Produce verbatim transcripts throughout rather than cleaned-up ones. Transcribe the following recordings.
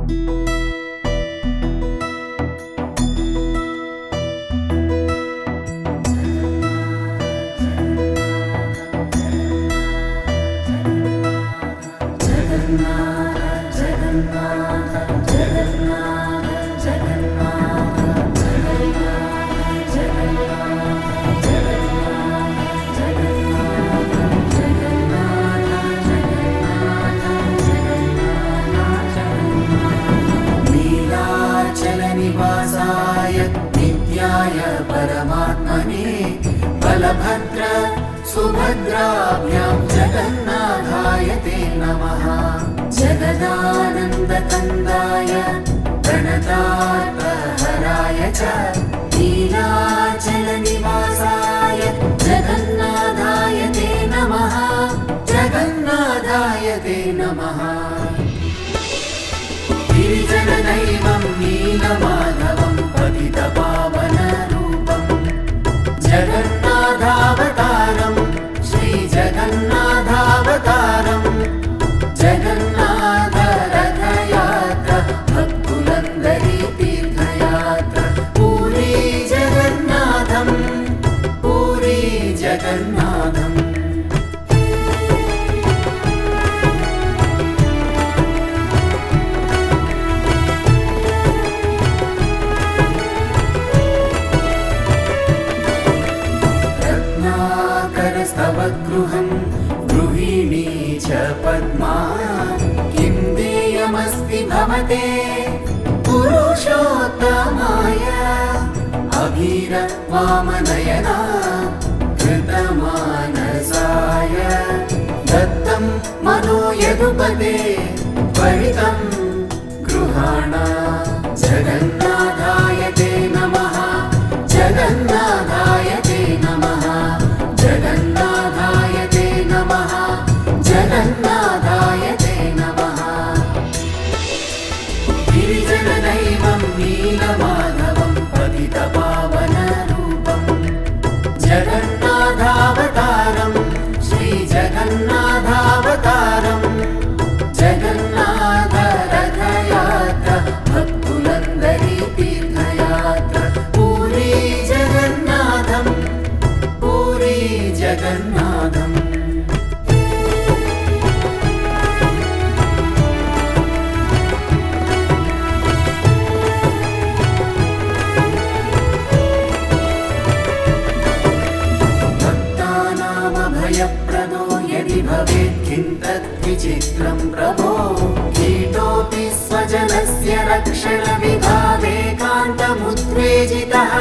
निवासाय नित्याय परमात्मने बलभद्र सुभद्राभ्यां जगन्नाथाय ते नमः। जगदानन्दकन्दाय प्रणतार्पहराय च नीलाचलनिवासाय जगन्नाथाय ते नमः। जगन्नाथाय ते नमः। गिरिजनदैवं नीलमाधवं पतितपावनरूपं जगन्नाथावतारं श्रीजगन्नाथावतारं जगन्नाथरथयात्रा भक्तुलन्दरी तीर्थयात्रा पूरी जगन्नाथं पूरी जगन्नाथम्। गृहं गृहिणी च पद्मा किं देयमस्ति भवते पुरुषोत्तमाय अभीरवामनयना कृतमानसाय दत्तं मनो यदुपते त्वरितं गृहाण। जगन्नाथाय ते नमः। जगन्नाथाय ते नमः। जगन्नाथाय ते नमः। जगन्नाथाय ते नमः। गिरिजनदैवं नीलमाधवं पतितपावनरूपं जगन्नाथावतारं श्रीजगन्नाथावतारं जगन्नाथरथयात्रा भक्तुलन्दरी तीर्थयात्रा पूरी जगन्नाथं पूरी जगन्नाथम्। भक्तानामभयप्रदो यदि भवेत् किं तद्विचित्रं प्रभो। कीटोऽपि स्वजनस्य रक्षणविभावेकान्तमुद्वेजितः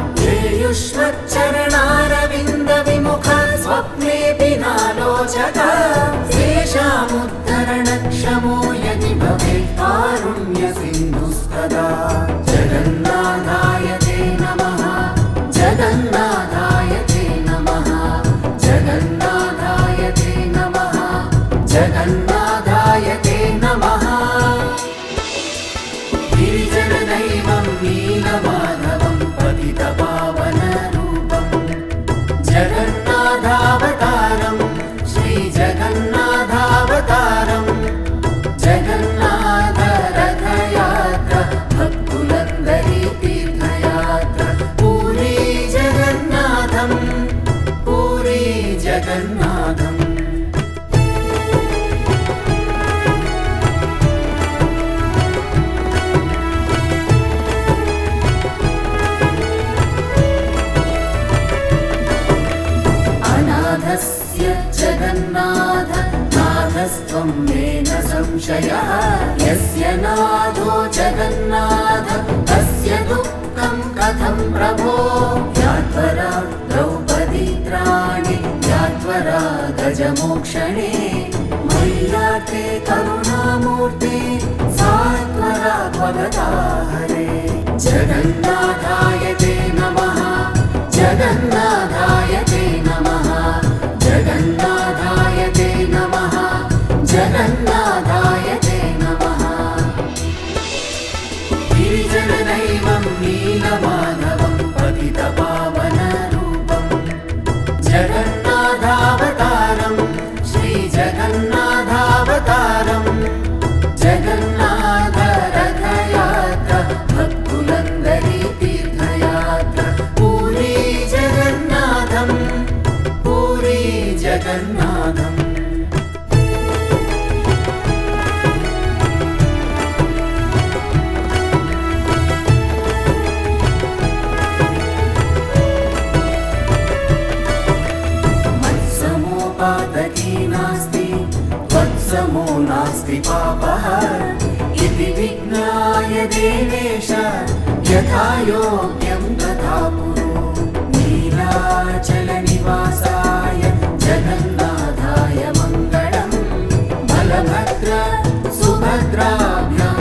येयुष्मच्चरणारविन्दविमुख स्वप्नेऽपि नालोचत। तेषामुद्धरणक्षमो यदि भवेत् कारुण्यसिन्धुस्तदा। जगन्नाथाय ते नमः। जगन्नाथाय ते नमः। जगन्नाथाय ते नमः। जगन्नाथाय ते नमः। गिरिजनदैवं नीलमाधवं पतितपावनरूपं जगन्नाथावतारं श्रीजगन्नाथावतारं जगन्नाथरथयात्रा भक्तुलन्दरी तीर्थयात्रा पूरी जगन्नाथं पूरी जगन्नाथम्। अनाथस्य जगन्नाथ नाथस्त्वं मेन संशयः। यस्य नाथो जगन्नाथ तस्य दुःखं कथं प्रभो। यात्वरा द्रौपदी त्राणे यात्वरा गजमोक्षणे मय्यार्ते करुणामूर्ते सात्वरा त्वगताहरे। जगन्नाथाय ते नमः। जगन्नाथाय ते नमः। जगन्नाथाय ते नमः। जगन्नाथाय ते नमः। गिरिजनदैवं नीलमाधवं पतितपावनरूपं जगन्नाथावतारं श्रीजगन्नाथावतारं देवेश यथा योग्यं तथा कुरु नीलाचलनिवासाय जगन्नाथाय मङ्गलम् बलभद्र सुभद्राभ्यां